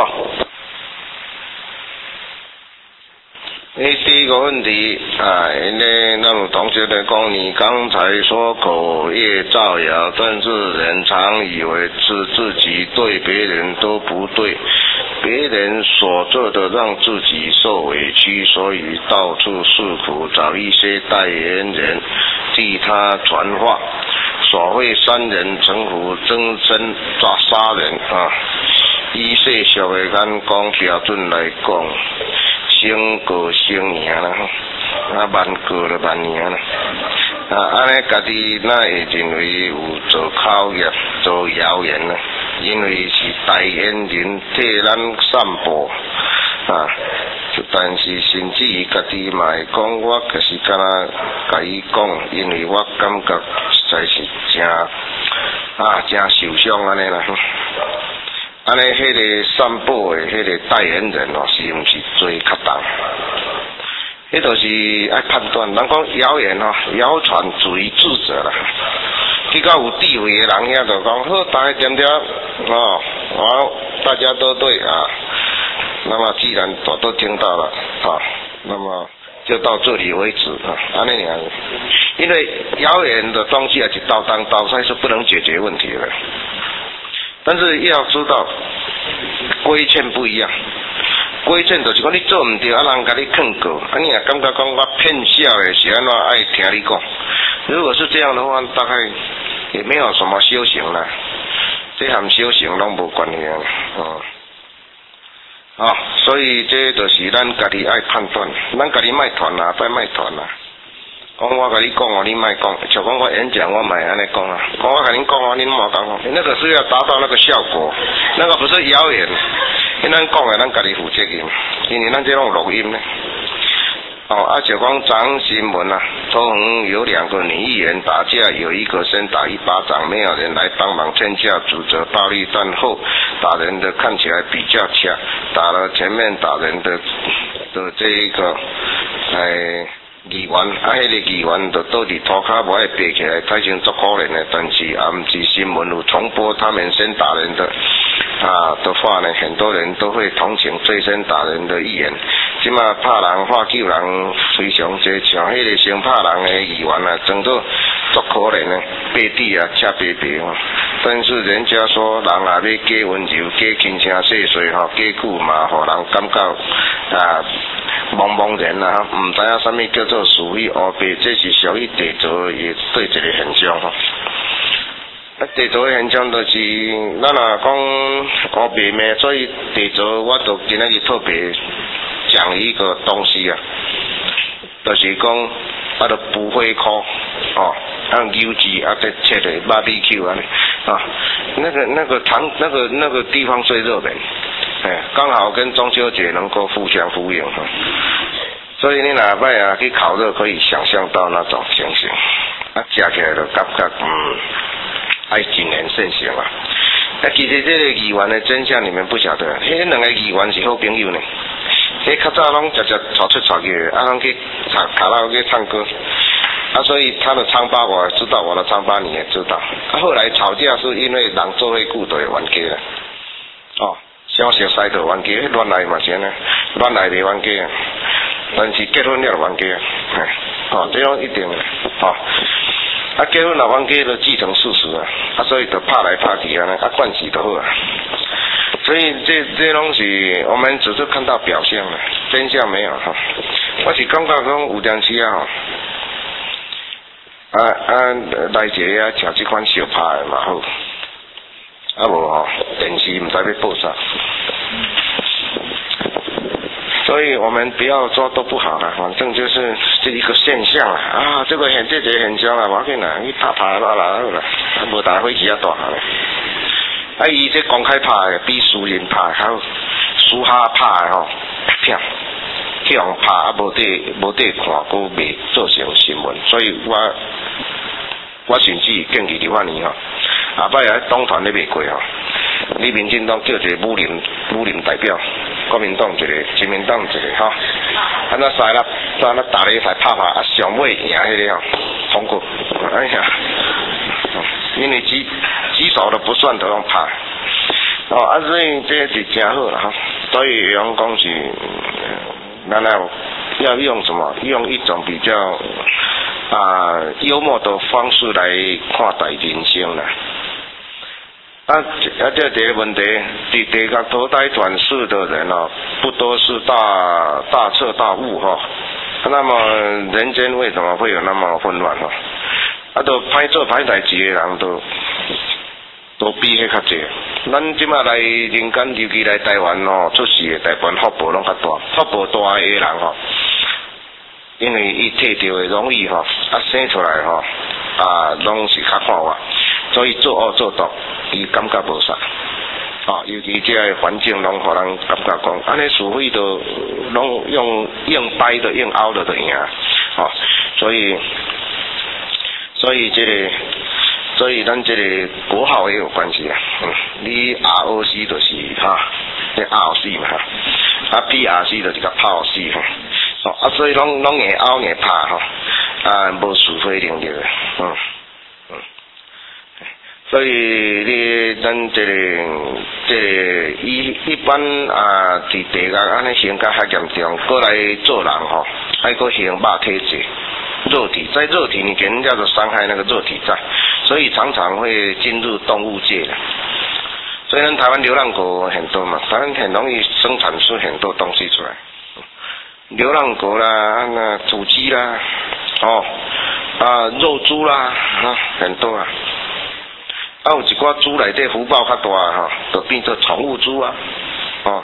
S1: 第一个问题那种同学在讲，你刚才说口业造谣，但是人常以为是自己对别人都不对，别人所做的让自己受委屈，所以到处诉苦，找一些代言人替他传话，所谓3人成虎，真身杀人以世俗的眼光标准来讲，成过成赢啦，万过就万赢啦。安尼家己哪会认为有做口业、做谣言呢？因为是代言人替咱散播但是甚至于家己嘛会讲，我就是敢若甲伊讲，因为我感觉实在是真受伤安尼啦。安尼迄个散播的迄个代言人是毋是最恰当？迄就是爱判断。人讲谣言谣传止于智者啦。去到有地位的人遐就讲好，大家点大家都对那么既然我都听到了那么就到这里为止安尼样。因为谣言的东西是刀当刀菜，是不能解决问题的。但是要知道规劝不一样，规劝就是讲你做唔对人甲你劝告你也感觉讲我骗笑的是安怎爱听你讲。如果是这样的话，大概也没有什么修行啦，这和修行拢无关系所以这就是咱家己爱判断，咱家己卖传别卖传讲我甲你讲哦，你莫讲，像讲我演讲我莫安尼讲啊，讲我甲恁讲哦，恁莫讲哦，那个是要达到那个效果，那个不是谣言，因咱讲的咱家己负责任，因为咱这种录音呢。就讲张新闻啊，头横有2个女议员打架，有一个先打1巴掌，没有人来帮忙劝架，指责暴力，但后打人的看起来比较强，打了前面打人的这一个议员，迄个议员就倒伫涂骹无爱爬起来，太真足可怜的。但是也毋是新闻有重播他们先打人的的话呢，很多人都会同情最先打人的议员。即马拍人、喝酒人非常多，像迄个先拍人的议员啊，真做足可怜的，背地啊恰白白哦。但是人家说人也要加温柔、加轻声细碎吼，加久嘛，互人感觉茫茫然啊，唔知影啥物叫做是非黑白，这是属于地造的对一个现象吼。地造的现象就是咱讲黑白咩，所以地造我就今仔日特别讲一个东西啊，就是讲就不会哭用油脂再切的 BBQ 安尼那个地方最热门，刚好跟中秋节能够互相呼应所以你哪摆去烤肉可以想象到那种情形，吃起来就感觉爱谨言慎行啊。其实这个议员的真相你们不晓得，迄2个议员是好朋友呢。迄较早拢直接吵出吵去，拢去卡拉 OK 唱歌，所以他的唱吧我知道，我的唱吧你也知道。后来吵架是因为人做伙久就会冤家了。小熟识就冤家，乱来嘛是呢，乱来袂冤家，但是结婚了冤家，这种一定的结婚了冤家就既成事实所以就拍来拍去惯势就好所以这东西我们只是看到表象了，真相没有我是感觉讲有阵时来一个吃这款小拍的嘛好，无电视唔知要报啥，所以我们不要说都不好了，反正就是这一个现象这个现象无要紧啦，你拍好啦，无大火气大下伊这公开拍的比私人拍还好，私下拍的骗去人拍无得看，佫未做成新闻，所以我甚至建议伫遐年下摆党团咧袂过你民进党叫一个武林代表，国民党一个，亲民党一个安怎赛啦，打擂台拍上尾赢迄个通过，哎呀，因为举手的不算都用拍，所以这是真好啦所以用讲是，咱要用什么？用一种比较幽默的方式来看待人生啦。这个问题，地个投胎转世的人不都是大彻大悟那么人间为什么会有那么混乱都歹做歹代志的人都比迄较济。咱即马来人间，尤其来台湾出事的台湾福报拢较大，福报大的人因为伊摕到的容易生出来拢是较看话，所以做恶做毒，伊感觉无啥尤其这个环境拢互人感觉讲，安尼是非都拢用硬掰的、硬凹的赢所以咱这个国号也有关系你 ROC 就是这 ROC 嘛PRC 就是个炮 C 所以拢硬凹硬拍无是非能力所以咱这个一般伫地狱安尼刑较严重，过来做人还佫刑肉体罪，肉体在肉体你给人家的伤害那个肉体在，所以常常会进入动物界的。所以台湾流浪狗很多嘛，台湾很容易生产出很多东西出来，流浪狗啦，土鸡啦，肉猪啦，很多有一寡猪内底福报较大就变做宠物猪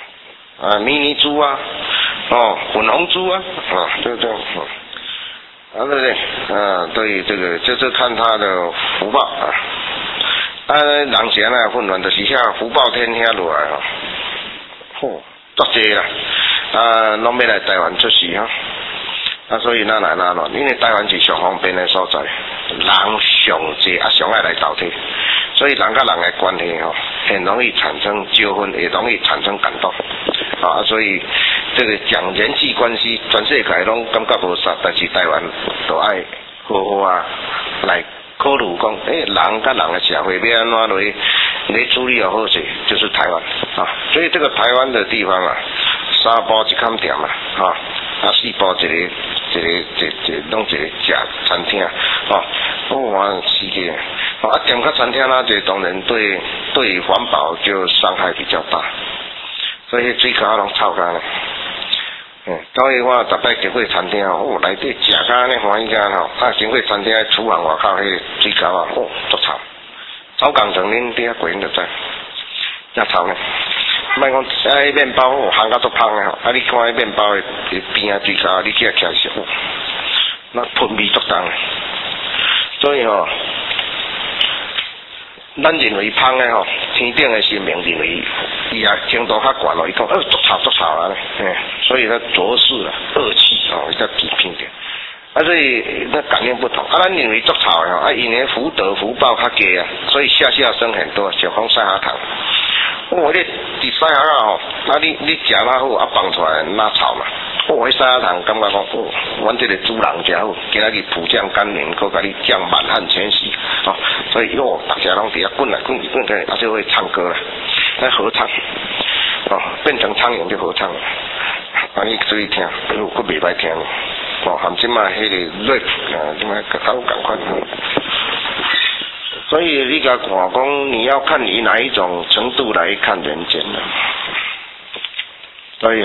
S1: 迷你猪粉红猪对不对对不对？对，这个就是看他的福报啊。人前啊，混乱就是遐福报天遐落来哦，足济啦，拢要来台湾出世哈。所以哪来哪咯？因为台湾是上方便的所在，人上济上爱来投体，所以人甲人的关系很容易产生纠纷，也容易产生感动所以这个讲人际关系，全世界拢感觉无啥，但是台湾都爱好好来考虑讲，人甲人的社会要安怎来处理好势，就是台湾所以这个台湾的地方三步一间店四步一个弄一个食餐厅世界店甲餐厅这当然对环保就伤害比较大，所以水沟拢臭干了。所以我逐摆经过餐厅内底食甲安尼欢喜甲经过餐厅厨房外口迄个水沟足臭，臭工程恁底下过恁就知，真臭呢。莫讲迄面包烘甲足香的你看迄面包的边水沟，你去徛时那喷味足重，所以咱认为香的天顶的神明认为伊程度较悬伊讲足臭所以他浊世恶气伊才偏点所以那感应不同咱认为足臭的因为福德福报较低所以下生很多，小讲晒下糖你伫晒下你食哪好放出来哪臭嘛迄晒下糖感觉讲阮这个主人真好，今仔日普降甘霖，搁甲你降满汉全席所以大家拢伫遐滚来滚去滚去，就会唱歌了，在合唱变成苍蝇就合唱了你注意听，佫袂歹听含即卖迄个 rap 即卖较有共款所以你甲看讲，你要看以哪一种程度来看人间呢？所以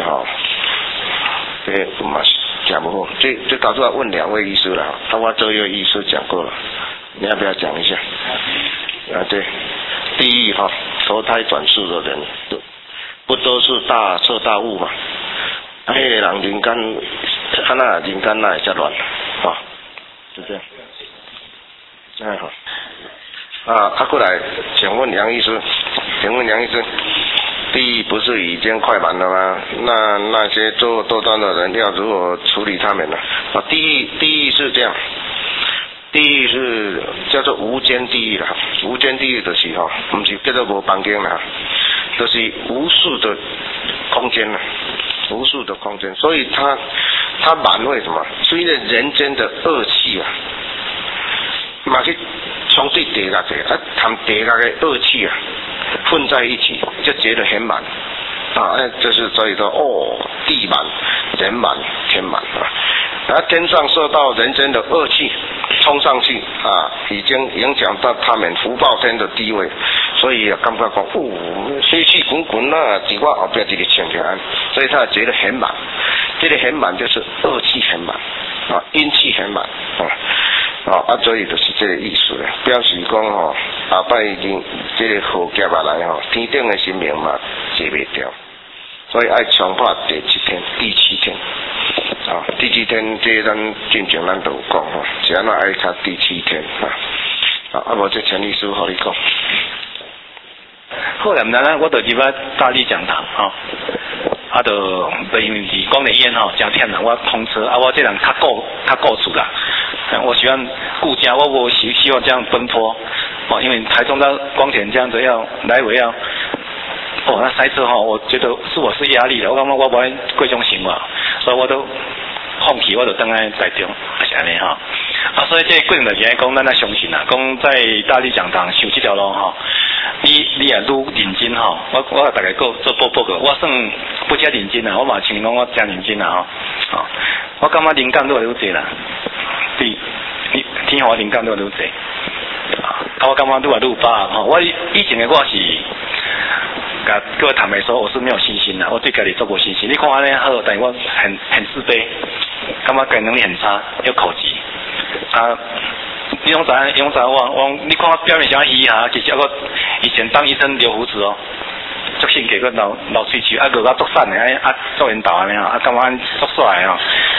S1: 这嘛是讲不好，这导致要问两位医师了，我这位医师讲过了，你要不要讲一下？对，地狱投胎转世的人，不都是大彻大悟嘛？迄个人人间，人间哪会遮乱就这样。过来，请问杨医师，地狱不是已经快满了吗？那些做多端的人要如何处理他们呢？地狱是这样，地狱是叫做无间地狱啦，无间地狱就是不是叫做无房间啦，就是无数的空间啦，无数的空间，所以它满为什么？是因为人间的恶气嘛去冲对地狱谈地狱的恶气混在一起，就觉得很满就是所以说地满人满天满天上受到人间的恶气冲上去已经影响到他们福报天的地位，所以感觉讲血气滚滚在我后边这个请起来，所以他觉得很满，这个很满就是恶气很满阴气很满所以就是这个意思咧，表示讲后摆已经这个好劫来天顶的神明嘛解袂掉，所以爱强化第7天、第7天第7天这咱进前咱都有讲是安怎爱卡第7天无这陈律师和你讲。
S2: 后来我就入来大理讲堂就因为伫公立医院真忝啦，我通车我这人较顾厝啦，我喜欢顾家，我无希望这样奔波因为台中到光田这样子要来回那塞车我觉得是压力的，我感觉我无爱过种生活，所以我都放弃，我就等在台中是安尼所以这个过程就是讲咱相信讲在大理讲堂修这条路你愈认真我大概做报告，我算不加认真我嘛承认讲我真认真我感觉灵感愈来愈侪啦，天华灵感愈来愈侪我感觉愈来愈有把握我以前的我是甲各位坦白说，我是没有信心的，我对家己做无信心。你看安尼好，但是我很自卑，感觉个人能力很差，有口疾你拢知我你看我表面上嘻哈，其实我以前当医生留胡子足性格个老喙鬚，个足瘦的，足缘投安尼感觉足帅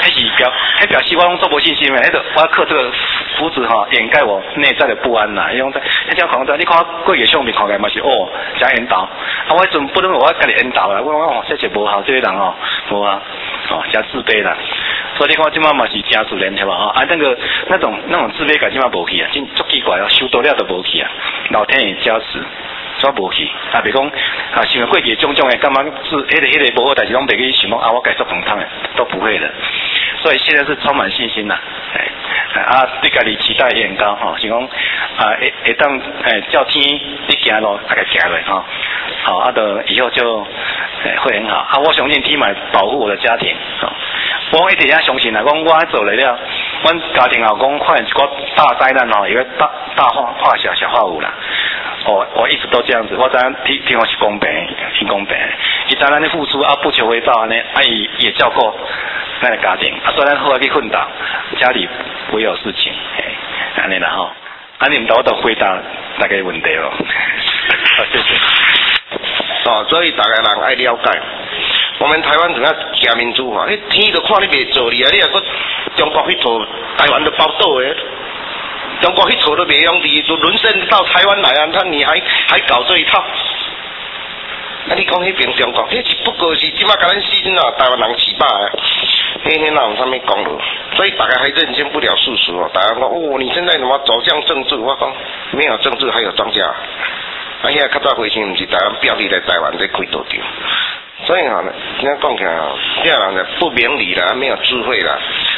S2: 迄表示我拢做无信心的，我要靠这个福祉哈掩盖我内在的不安呐。用在，迄种讲在，你看过个相片看起来嘛是哦，加引导，我迄阵不认为我家己引导啦，我这是无效，这个人哦，无啊，加自卑啦。所以你看即马嘛是真自然，对吧？那种自卑感即马无去啊，真足奇怪哦，修多了都无去啊，老天爷加持。煞无去，比如讲想过去种的，干嘛是迄个无好代志拢袂去想讲我改做红汤的，都不会的。所以现在是充满信心啦，对家己期待也很高哈，想讲会当叫天你行路，大概行落哈，好就以后就会很好我相信天嘛保护我的家庭我一直也相信啦，讲我做来了，阮家庭后讲看一个大灾难也会大化小，小化无啦。我一直都这样子，我知影天是公平，挺公平。伊知咱的付出不求回报呢，伊也照顾咱的家庭所以咱好好去奋斗，家里不会有事情，安尼啦吼。你唔到我都回答大家问题咯。好，谢谢。
S1: 所以大家人爱了解，我们台湾怎样假民主化？天都看你袂做你啊！你还个中国迄套台湾都包倒的。中国一头都别用的，就沦陷到台湾来啊！你还搞这一套？你讲迄边中国，迄只不过是即马甲咱死台湾人起霸啊！那有啥物讲咯？所以大家还认清不了事实大家讲你现在怎么走向政治？我讲没有政治，还有庄稼。现在较早回去，毋是台湾标的来台湾在开多掉。所以现在讲起来这样人不明理啦，没有智慧啦，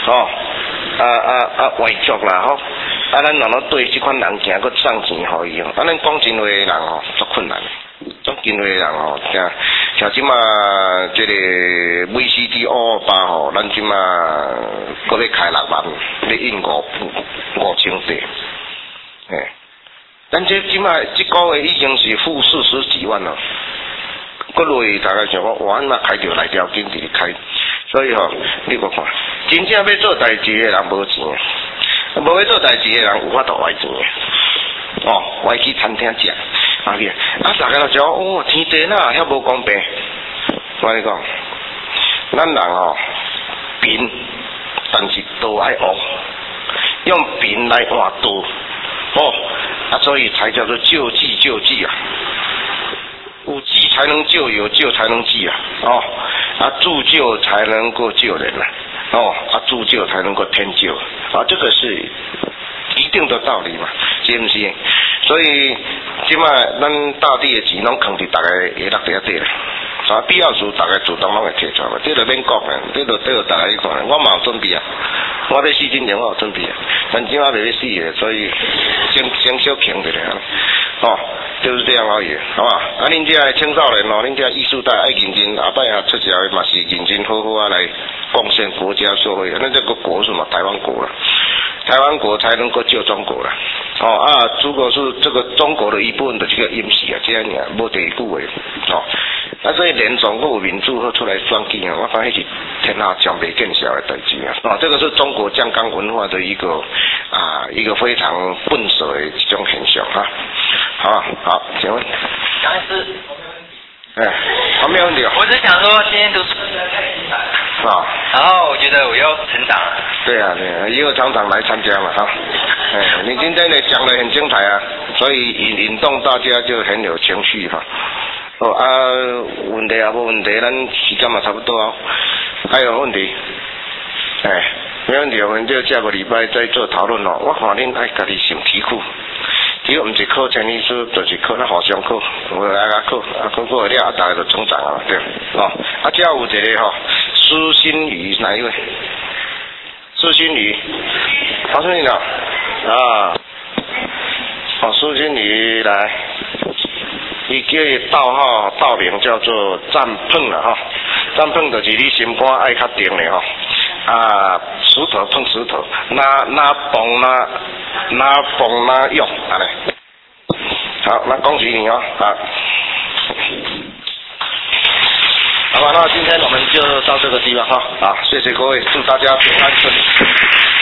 S1: 歪作啦咱若要对这款人行，搁送钱互伊咱讲真话的人足困难的，讲真话的人像即马这个美斯蒂228咱即马搁要开6万，要印5000块，咱即马这个月已经是负40几万了。各类大概想讲，哇，那开着来条经济开，所以你看，真正要做代志的人无钱，无要做代志的人有法度歪钱歪去餐厅食，大家都讲天地哪遐无公平，我跟你讲，咱人贫，但是都爱学，用贫来换道所以才叫做救济救济啊。有济才能救，有救才能济助救才能够救人助救才能够天救这个是一定的道理嘛，是不是？所以即摆咱大地的钱拢藏伫大家下落底底啦。必要时大家主动拢会摕出来，这就免讲啦，这就大家去看，我嘛有准备啊，我要死之前我有准备啊，但即摆袂要死的，所以先小平一下就是这样而已，好吧？恁这青少年恁这艺术家爱认真，下摆出社会嘛是认真好好来贡献国家社会，那这个国是嘛台湾国了，台湾国才能够救中国了。如果是这个中国的一部分的这个因素这样无第二句话所以连总有民主好出来选举我发现是天下将袂见效的代志这个是中国酱缸文化的一个非常笨拙的一种现象好，请问
S3: 杨老师
S1: 没有问题
S3: 我只想说今天读书实在太精彩了然后我觉得我又成长了。
S1: 对啊，以后常常来参加嘛你今天也讲得很精彩所以引动大家就很有情绪问题无问题，咱时间嘛差不多还有问题？没问题，我们就下个礼拜再做讨论我看恁爱家己想题库。这个不是考前医师，就是考那互相考，我来考，考过了，大家就成长了，对这有一个苏新宇哪一位？苏新宇，苏新宇苏新宇来，伊叫伊道名叫做战碰了战碰就是你心肝爱较定的石头碰石头，哪蹦哪用安尼。好，那恭喜你好，好吧，那今天我们就到这个地方好，谢谢各位，祝大家平安顺利。